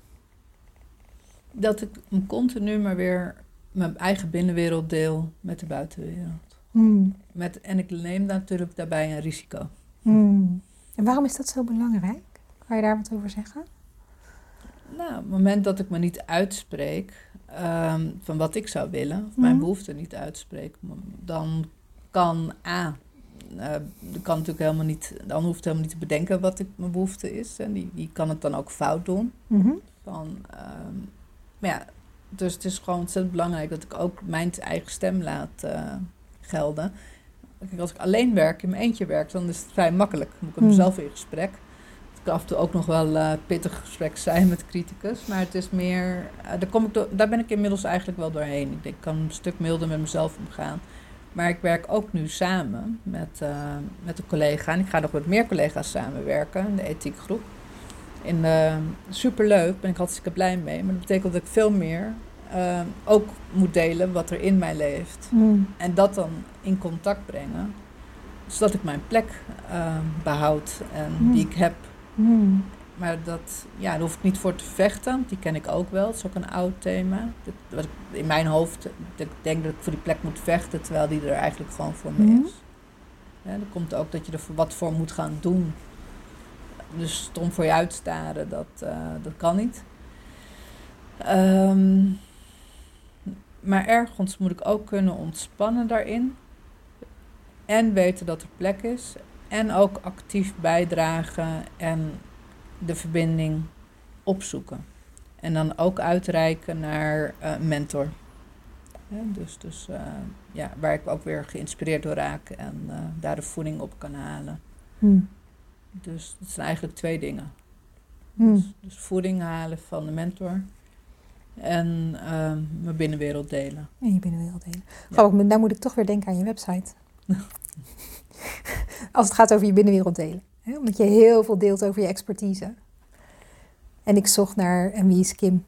Dat ik continu maar weer mijn eigen binnenwereld deel met de buitenwereld. En ik neem natuurlijk daarbij een risico. En waarom is dat zo belangrijk? Kan je daar wat over zeggen? Nou, op het moment dat ik me niet uitspreek van wat ik zou willen, of mijn behoefte niet uitspreek, dan kan de kan natuurlijk helemaal niet, de ander hoeft helemaal niet te bedenken wat mijn behoefte is. En die kan het dan ook fout doen. Maar ja, dus het is gewoon ontzettend belangrijk dat ik ook mijn eigen stem laat gelden. Kijk, als ik alleen werk, in mijn eentje werk, dan is het vrij makkelijk. Dan moet ik met mezelf in gesprek. Het kan af en toe ook nog wel pittig gesprek zijn met de criticus. Maar het is meer, daar ben ik inmiddels eigenlijk wel doorheen. Ik denk, ik kan een stuk milder met mezelf omgaan. Maar ik werk ook nu samen met een collega. En ik ga nog met meer collega's samenwerken in de ethiekgroep. Superleuk, ben ik hartstikke blij mee. Maar dat betekent dat ik veel meer ook moet delen wat er in mij leeft. En dat dan in contact brengen. Zodat ik mijn plek behoud en die ik heb. Maar daar hoef ik niet voor te vechten. Die ken ik ook wel. Het is ook een oud thema. Wat ik in mijn hoofd denk dat ik voor die plek moet vechten, terwijl die er eigenlijk gewoon voor me is. Ja, dan komt ook dat je er wat voor moet gaan doen. Dus stom voor je uitstaren, dat kan niet. Maar ergens moet ik ook kunnen ontspannen daarin. En weten dat er plek is. En ook actief bijdragen en de verbinding opzoeken. En dan ook uitreiken naar mentor. Ja, waar ik ook weer geïnspireerd door raak en daar de voeding op kan halen. Dus dat zijn eigenlijk 2 dingen. Dus voeding halen van de mentor en mijn binnenwereld delen. En je binnenwereld delen. Grappig, nou moet ik toch weer denken aan je website. Als het gaat over je binnenwereld delen. Hè? Omdat je heel veel deelt over je expertise. En ik zocht naar, en wie is Kim?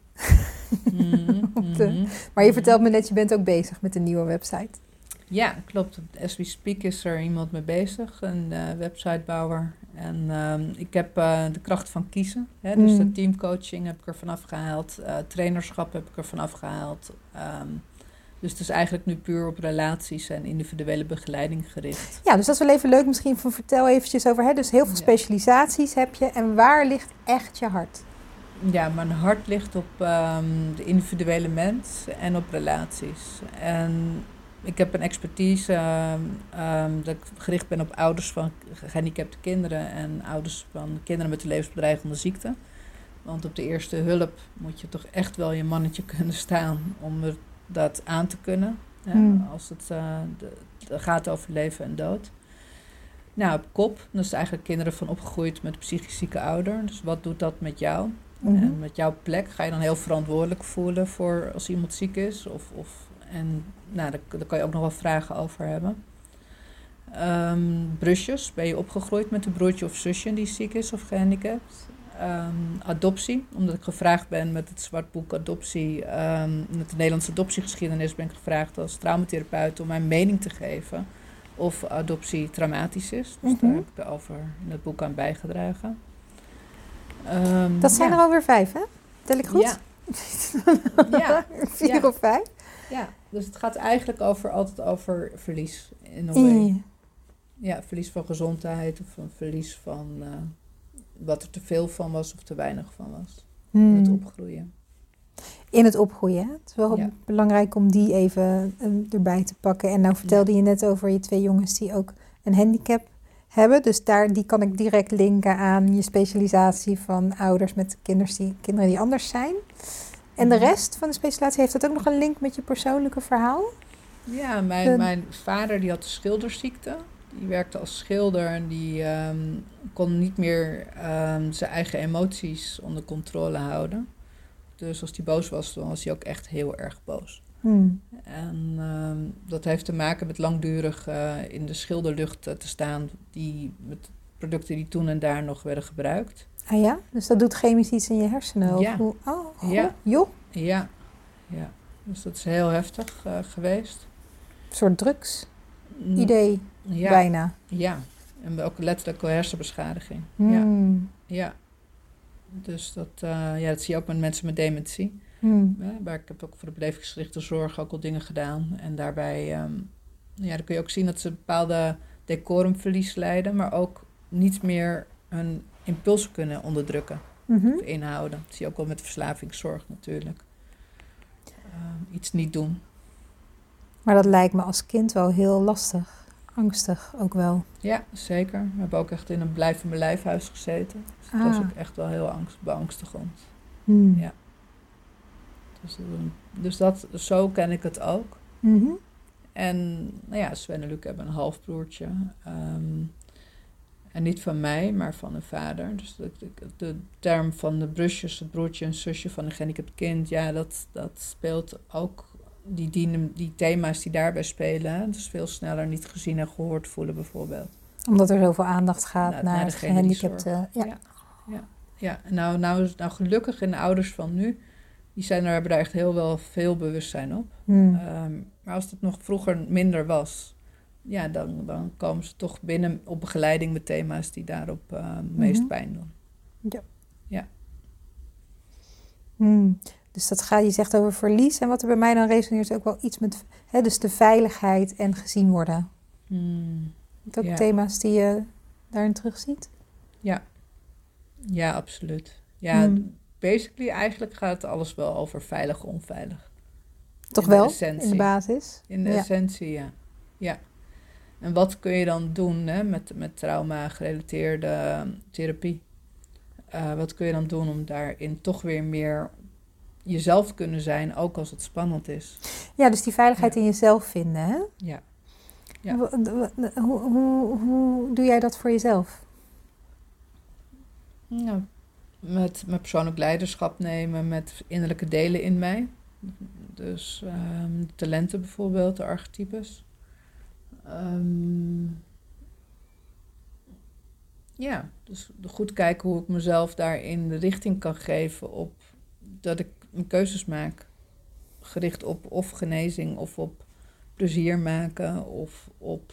Maar je vertelt me net, je bent ook bezig met een nieuwe website. Ja, klopt. As we speak is er iemand mee bezig, een websitebouwer. En ik heb de kracht van kiezen. Hè? Dus de teamcoaching heb ik er vanaf gehaald. Trainerschap heb ik er vanaf gehaald. Dus het is eigenlijk nu puur op relaties en individuele begeleiding gericht. Ja, dus dat is wel even leuk misschien. Vertel eventjes over. Hè? Dus heel veel specialisaties heb je. En waar ligt echt je hart? Ja, mijn hart ligt op de individuele mens en op relaties. En ik heb een expertise dat ik gericht ben op ouders van gehandicapte kinderen en ouders van kinderen met een levensbedreigende ziekte. Want op de eerste hulp moet je toch echt wel je mannetje kunnen staan om dat aan te kunnen. Als het gaat over leven en dood. Nou, op kop, dat is eigenlijk kinderen van opgegroeid met een psychisch zieke ouder. Dus wat doet dat met jou? En met jouw plek ga je dan heel verantwoordelijk voelen voor als iemand ziek is. Daar kan je ook nog wel vragen over hebben. Brusjes, ben je opgegroeid met een broertje of zusje die ziek is of gehandicapt? Adoptie, omdat ik gevraagd ben met het zwartboek Adoptie, met de Nederlandse adoptiegeschiedenis ben ik gevraagd als traumatherapeut om mijn mening te geven of adoptie traumatisch is. Dus daar heb ik over in het boek aan bijgedragen. Dat zijn er alweer 5, hè? Tel ik goed? Ja. 4 of 5? Ja, dus het gaat eigenlijk altijd over verlies in een way. Ja, verlies van gezondheid of een verlies van wat er te veel van was of te weinig van was. In het opgroeien. In het opgroeien, hè? Het is wel belangrijk om die even erbij te pakken. En nou vertelde je net over je 2 jongens die ook een handicap hebben. Dus die kan ik direct linken aan je specialisatie van ouders met kinderen die anders zijn. En de rest van de specialisatie, heeft dat ook nog een link met je persoonlijke verhaal? Ja, mijn vader die had de schilderziekte. Die werkte als schilder en die kon niet meer zijn eigen emoties onder controle houden. Dus als hij boos was, dan was hij ook echt heel erg boos. En dat heeft te maken met langdurig in de schilderlucht te staan met producten die toen en daar nog werden gebruikt. Ah ja? Dus dat doet chemisch iets in je hersenen? Ja. Joh? Ja. Dus dat is heel heftig geweest. Een soort drugsidee bijna. Ja, en ook letterlijk hersenbeschadiging. Ja. Dus dat zie je ook met mensen met dementie. Maar ik heb ook voor de belevingsgerichte zorg ook al dingen gedaan. En daarbij dan kun je ook zien dat ze bepaalde decorumverlies lijden, maar ook niet meer hun impulsen kunnen onderdrukken of inhouden. Dat zie je ook wel met verslavingszorg natuurlijk. Iets niet doen. Maar dat lijkt me als kind wel heel lastig. angstig ook wel. Ja, zeker. We hebben ook echt in een blijf in mijn lijfhuis gezeten. Dus dat was ook echt wel heel beangstigend. Ja. Dus zo ken ik het ook. Mm-hmm. En nou ja, Sven en Luc hebben een halfbroertje. En niet van mij, maar van een vader. Dus de term van de brusjes, het broertje en zusje van een gehandicapt kind, ja, dat speelt ook. Die thema's die daarbij spelen, hè? Dus veel sneller niet gezien en gehoord voelen bijvoorbeeld. Omdat er zoveel aandacht gaat naar het gehandicapte. Ja. Nou gelukkig in de ouders van nu, hebben daar echt heel veel bewustzijn op. Maar als het nog vroeger minder was, ja, dan komen ze toch binnen op begeleiding met thema's die daarop meest pijn doen. Ja. Dus je zegt over verlies. En wat er bij mij dan resoneert is ook wel iets met, dus de veiligheid en gezien worden. Dat ook thema's die je daarin terugziet? Ja, absoluut. Ja, basically eigenlijk gaat alles wel over veilig, onveilig. Toch wel, in de basis? In de essentie, ja. En wat kun je dan doen met trauma-gerelateerde therapie? Wat kun je dan doen om daarin toch weer meer jezelf te kunnen zijn, ook als het spannend is? Ja, dus die veiligheid in jezelf vinden, hè? Ja. Hoe doe jij dat voor jezelf? Nou, met persoonlijk leiderschap nemen, met innerlijke delen in mij. Dus talenten bijvoorbeeld, de archetypes. Dus goed kijken hoe ik mezelf daarin de richting kan geven op dat ik mijn keuzes maak. Gericht op of genezing of op plezier maken of op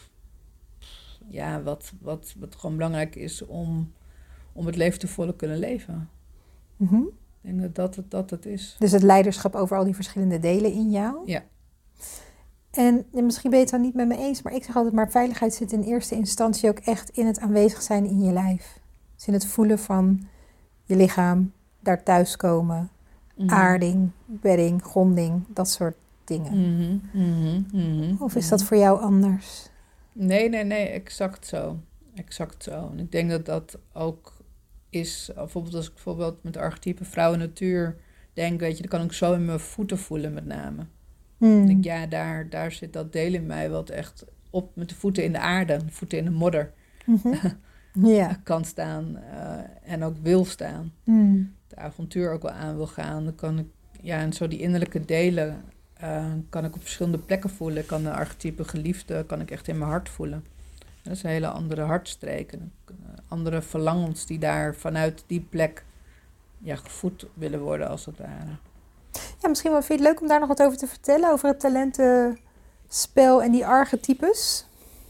wat gewoon belangrijk is om het leven te volle kunnen leven. Mm-hmm. Ik denk dat het is. Dus het leiderschap over al die verschillende delen in jou? Ja. En misschien ben je het dan niet met me eens, maar ik zeg altijd, maar veiligheid zit in eerste instantie ook echt in het aanwezig zijn in je lijf. Dus in het voelen van je lichaam, daar thuiskomen, aarding, bedding, gronding, dat soort dingen. Of is dat voor jou anders? Nee, exact zo. En ik denk dat ook is, bijvoorbeeld als ik met de archetype vrouw en natuur denk, weet je, dan kan ik zo in mijn voeten voelen met name. Ik denk, ja, daar zit dat deel in mij wat echt op met de voeten in de aarde, de voeten in de modder kan staan en ook wil staan. Het avontuur ook wel aan wil gaan. Dan kan ik, en zo die innerlijke delen kan ik op verschillende plekken voelen. Ik kan de archetype geliefde, kan ik echt in mijn hart voelen. Dat is een hele andere hartstreken. Andere verlangens die daar vanuit die plek gevoed willen worden als het ware. Ja, misschien wel vind je het leuk om daar nog wat over te vertellen, over het talentenspel en die archetypes.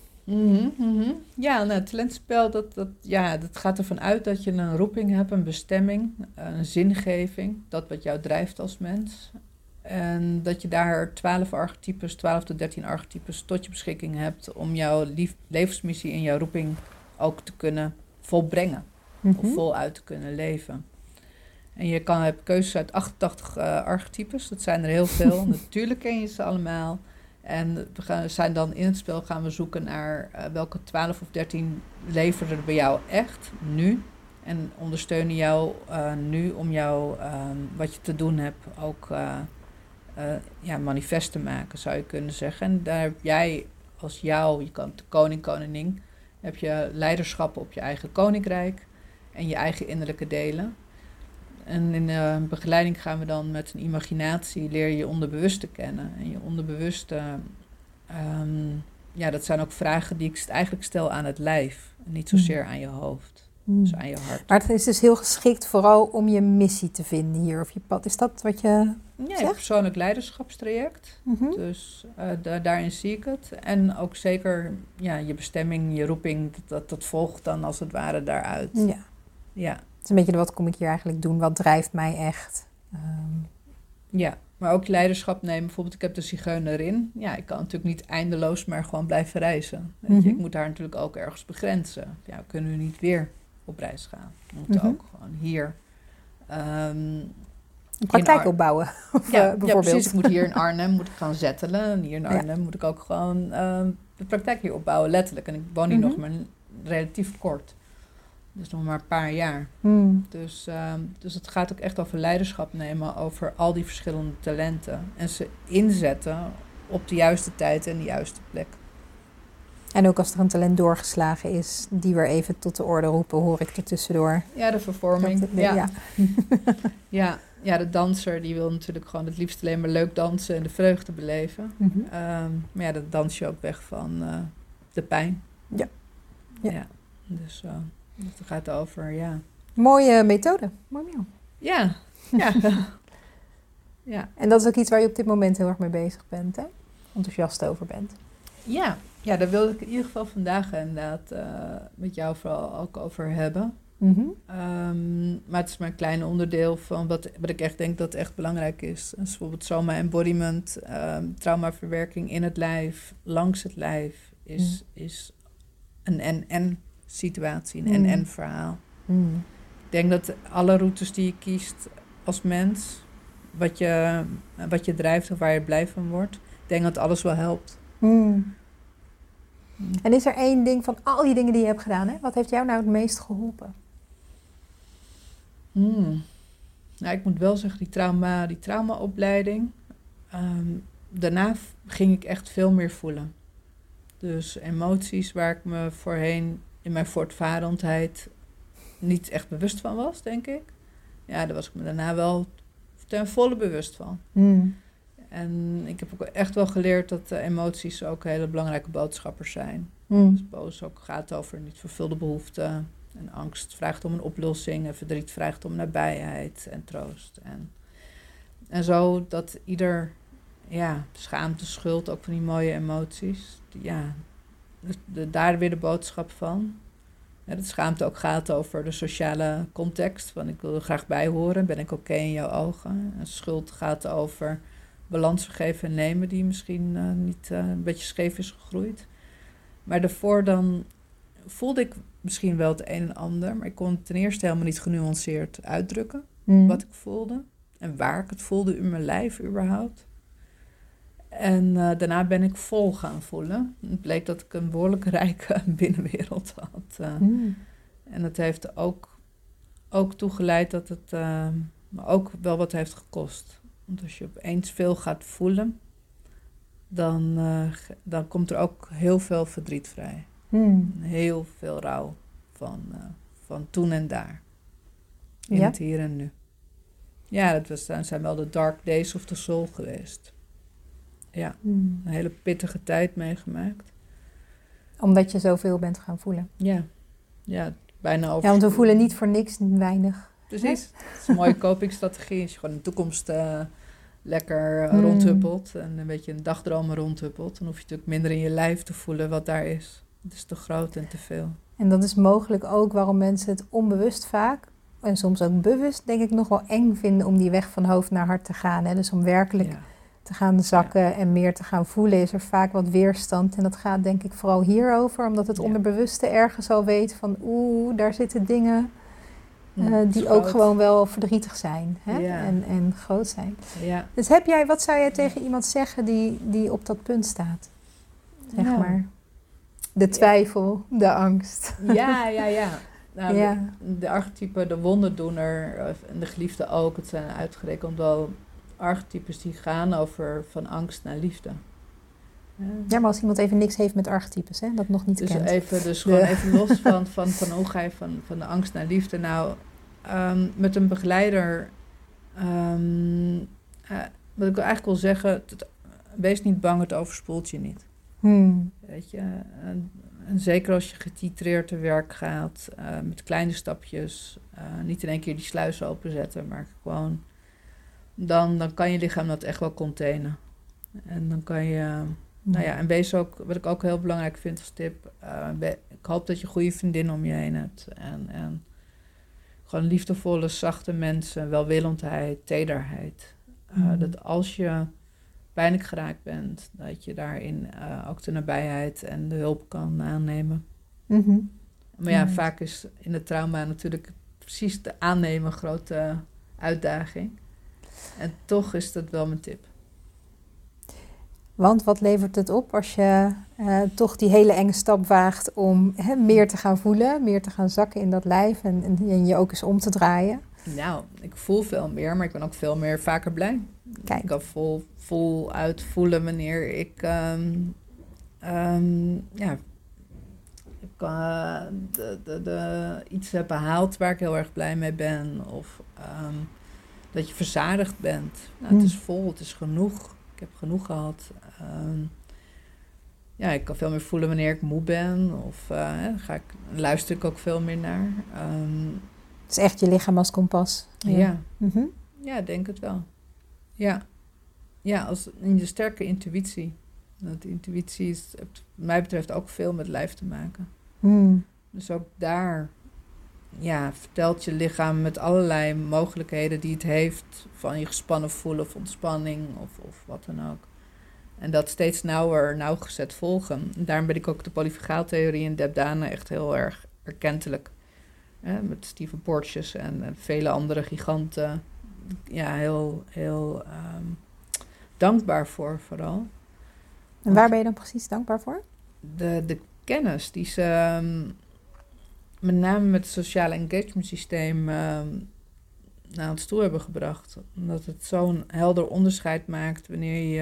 Ja, het talentenspel, dat gaat ervan uit dat je een roeping hebt, een bestemming, een zingeving, dat wat jou drijft als mens. En dat je daar 12 tot 13 archetypes tot je beschikking hebt om jouw levensmissie en jouw roeping ook te kunnen volbrengen. Of voluit te kunnen leven. En je hebt keuzes uit 88 archetypes, dat zijn er heel veel. Natuurlijk ken je ze allemaal. En zijn dan in het spel gaan we zoeken naar welke 12 of 13 leveren er bij jou echt nu. En ondersteunen jou nu om jou wat je te doen hebt ook manifest te maken, zou je kunnen zeggen. En daar heb jij als je kan de koningin, heb je leiderschap op je eigen koninkrijk en je eigen innerlijke delen. En in de begeleiding gaan we dan met een imaginatie, leer je onderbewuste kennen. En je onderbewuste, dat zijn ook vragen die ik eigenlijk stel aan het lijf. En niet zozeer aan je hoofd, dus aan je hart. Maar het is dus heel geschikt vooral om je missie te vinden hier, of je pad. Is dat wat je zegt? Ja, een persoonlijk leiderschapstraject. Dus daarin zie ik het. En ook zeker je bestemming, je roeping, dat volgt dan als het ware daaruit. Ja. Het is een beetje wat kom ik hier eigenlijk doen, wat drijft mij echt. Ja, maar ook leiderschap nemen. Bijvoorbeeld, ik heb de zigeunerin. Ja, ik kan natuurlijk niet eindeloos maar gewoon blijven reizen. Weet je? Ik moet haar natuurlijk ook ergens begrenzen. Ja, we kunnen nu niet weer op reis gaan. We moeten ook gewoon hier een praktijk opbouwen. Of, bijvoorbeeld. Ja, precies. Ik moet hier in Arnhem gaan settelen. En hier in Arnhem moet ik ook gewoon de praktijk hier opbouwen, letterlijk. En ik woon hier nog maar relatief kort. Dus nog maar een paar jaar. Dus het gaat ook echt over leiderschap nemen over al die verschillende talenten. En ze inzetten op de juiste tijd en de juiste plek. En ook als er een talent doorgeslagen is, die weer even tot de orde roepen, hoor ik er tussendoor. Ja, de vervorming. Ja. Ja, de danser die wil natuurlijk gewoon het liefst alleen maar leuk dansen en de vreugde beleven. Maar ja, dat dans je ook weg van de pijn. Ja. Dus het gaat over, Mooie methode. Mooi mail. Ja. Ja. En dat is ook iets waar je op dit moment heel erg mee bezig bent, hè? Enthousiast over bent. Ja, daar wilde ik in ieder geval vandaag inderdaad met jou vooral ook over hebben. Maar het is maar een klein onderdeel van wat ik echt denk dat echt belangrijk is. Dus bijvoorbeeld soma embodiment, traumaverwerking in het lijf, langs het lijf, is een en situatie, een en verhaal. Ik denk dat alle routes die je kiest als mens, wat je drijft of waar je blij van wordt, ik denk dat alles wel helpt. En is er één ding van al die dingen die je hebt gedaan, hè? Wat heeft jou nou het meest geholpen? Nou, ik moet wel zeggen, die traumaopleiding. Daarna ging ik echt veel meer voelen. Dus emoties waar ik me voorheen in mijn voortvarendheid niet echt bewust van was, denk ik. Ja, daar was ik me daarna wel ten volle bewust van. En ik heb ook echt wel geleerd dat emoties ook hele belangrijke boodschappers zijn. Dus boos ook gaat over niet vervulde behoeften. En angst vraagt om een oplossing. En verdriet vraagt om nabijheid en troost. En zo dat ieder, schaamte, schuld, ook van die mooie emoties. Daar weer de boodschap van. Ja, dat schaamte ook gaat over de sociale context. Van ik wil er graag bij horen. Ben ik oké in jouw ogen? En schuld gaat over balans geven en nemen die misschien niet een beetje scheef is gegroeid. Maar daarvoor dan voelde ik misschien wel het een en ander, maar ik kon ten eerste helemaal niet genuanceerd uitdrukken wat ik voelde en waar ik het voelde in mijn lijf überhaupt. En daarna ben ik vol gaan voelen. Het bleek dat ik een behoorlijk rijke binnenwereld had. En dat heeft ook toegeleid dat het me ook wel wat heeft gekost. Want als je opeens veel gaat voelen, dan komt er ook heel veel verdriet vrij. Heel veel rouw van toen en daar. In het hier en nu. Ja, dat zijn wel de dark days of the soul geweest. Ja, een hele pittige tijd meegemaakt. Omdat je zoveel bent gaan voelen. Ja, bijna over. Ja, want we voelen niet voor niks weinig. Precies. Het is een mooie copingstrategie. Als je gewoon in de toekomst lekker rondhuppelt en een beetje een dagdromen rondhuppelt, dan hoef je natuurlijk minder in je lijf te voelen wat daar is. Het is te groot en te veel. En dat is mogelijk ook waarom mensen het onbewust vaak, en soms ook bewust, denk ik, nog wel eng vinden om die weg van hoofd naar hart te gaan. Hè? Dus om werkelijk te gaan zakken en meer te gaan voelen, is er vaak wat weerstand. En dat gaat denk ik vooral hierover, omdat het onderbewuste ergens al weet van daar zitten dingen die ook gewoon wel verdrietig zijn, hè? En groot zijn. Ja. Dus wat zou jij tegen iemand zeggen die op dat punt staat? Zeg maar. De twijfel, de angst. Ja. Nou, de archetypen, de wonderdoener en de geliefde ook. Het zijn uitgerekend wel archetypes die gaan over van angst naar liefde. Ja, maar als iemand even niks heeft met archetypes, hè, dat nog niet kent. Even los van hoe ga je van de angst naar liefde. Nou, met een begeleider, wat ik eigenlijk wil zeggen, wees niet bang, het overspoelt je niet. Weet je, en zeker als je getitreerd te werk gaat, met kleine stapjes, niet in één keer die sluis openzetten, maar gewoon, dan kan je lichaam dat echt wel containen. En dan kan je, en wees ook, wat ik ook heel belangrijk vind als tip, ik hoop dat je goede vriendinnen om je heen hebt. En gewoon liefdevolle, zachte mensen, welwillendheid, tederheid. Dat als je pijnlijk geraakt bent, dat je daarin ook de nabijheid en de hulp kan aannemen. Maar vaak is in het trauma natuurlijk precies te aannemen een grote uitdaging. En toch is dat wel mijn tip. Want wat levert het op als je toch die hele enge stap waagt om meer te gaan voelen, meer te gaan zakken in dat lijf en je ook eens om te draaien? Nou, ik voel veel meer, maar ik ben ook veel meer vaker blij. Kijk. Ik kan voluit voelen wanneer ik iets heb behaald waar ik heel erg blij mee ben. Of dat je verzadigd bent. Nou, het is vol, het is genoeg. Ik heb genoeg gehad. Ik kan veel meer voelen wanneer ik moe ben. Of luister ik ook veel meer naar. Het is echt je lichaam als kompas. Ja. Mm-hmm. Ja, ik denk het wel. Ja, als in je sterke intuïtie. Want intuïtie is, wat mij betreft, ook veel met lijf te maken. Dus ook daar vertelt je lichaam met allerlei mogelijkheden die het heeft. Van je gespannen voelen of ontspanning of wat dan ook. En dat steeds nauwgezet volgen. En daarom ben ik ook de polyfagaaltheorie en Debdana echt heel erg erkentelijk. Met Stephen Porges en vele andere giganten. Ja, heel dankbaar voor vooral. En waar ben je dan precies dankbaar voor? De kennis die ze met name met het sociale engagement systeem naar ons toe hebben gebracht. Omdat het zo'n helder onderscheid maakt wanneer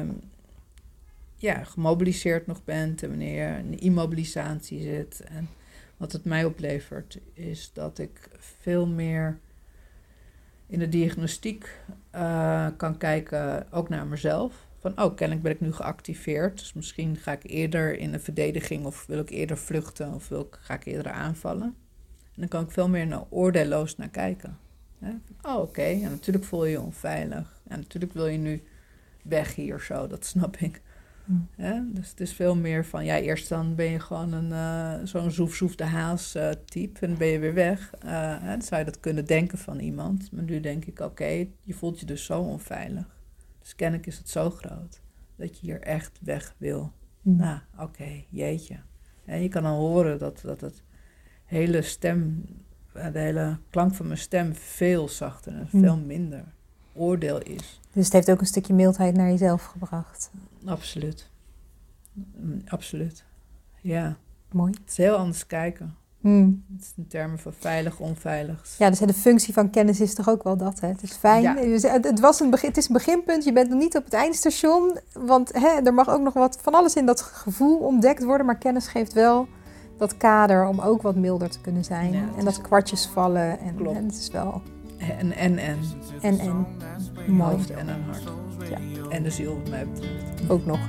je gemobiliseerd nog bent en wanneer je in immobilisatie zit. En wat het mij oplevert is dat ik veel meer in de diagnostiek kan kijken, ook naar mezelf. Van, kennelijk ben ik nu geactiveerd. Dus misschien ga ik eerder in een verdediging of wil ik eerder vluchten of ga ik eerder aanvallen. En dan kan ik veel meer oordeelloos naar kijken. Oké, ja, natuurlijk voel je je onveilig. En natuurlijk wil je nu weg hier zo, dat snap ik. Dus het is veel meer van, eerst dan ben je gewoon zo'n zoef de haas type en dan ben je weer weg. Dan zou je dat kunnen denken van iemand. Maar nu denk ik, je voelt je dus zo onveilig. Dus kennelijk is het zo groot dat je hier echt weg wil. Nou, jeetje. En je kan dan horen dat het hele stem, de hele klank van mijn stem veel zachter en veel minder oordeel is. Dus het heeft ook een stukje mildheid naar jezelf gebracht. Absoluut. Absoluut. Ja. Mooi. Het is heel anders kijken. Het is in termen van veilig, onveilig. Ja, dus de functie van kennis is toch ook wel dat, hè? Het is fijn. Ja. Het is een beginpunt. Je bent nog niet op het eindstation. Want er mag ook nog wat van alles in dat gevoel ontdekt worden. Maar kennis geeft wel dat kader om ook wat milder te kunnen zijn. Ja, en dat kwartjes vallen. En het is wel... En. Mooi. Hoofd en een hart. Ja. En de ziel, wat mij betreft. Ook nog.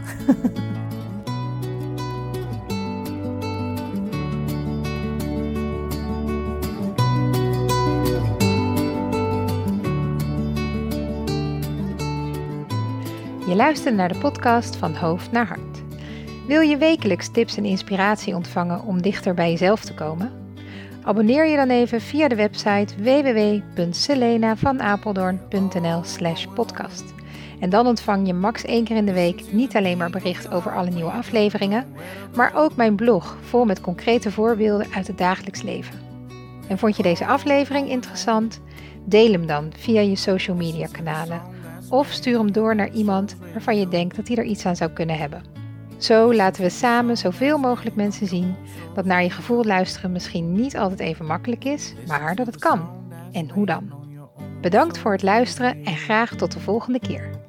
Je luistert naar de podcast Van Hoofd naar Hart. Wil je wekelijks tips en inspiratie ontvangen om dichter bij jezelf te komen? Abonneer je dan even via de website www.selenavanapeldoorn.nl/podcast. En dan ontvang je max 1 keer in de week niet alleen maar bericht over alle nieuwe afleveringen, maar ook mijn blog vol met concrete voorbeelden uit het dagelijks leven. En vond je deze aflevering interessant? Deel hem dan via je social media kanalen. Of stuur hem door naar iemand waarvan je denkt dat hij er iets aan zou kunnen hebben. Zo laten we samen zoveel mogelijk mensen zien dat naar je gevoel luisteren misschien niet altijd even makkelijk is, maar dat het kan. En hoe dan? Bedankt voor het luisteren en graag tot de volgende keer.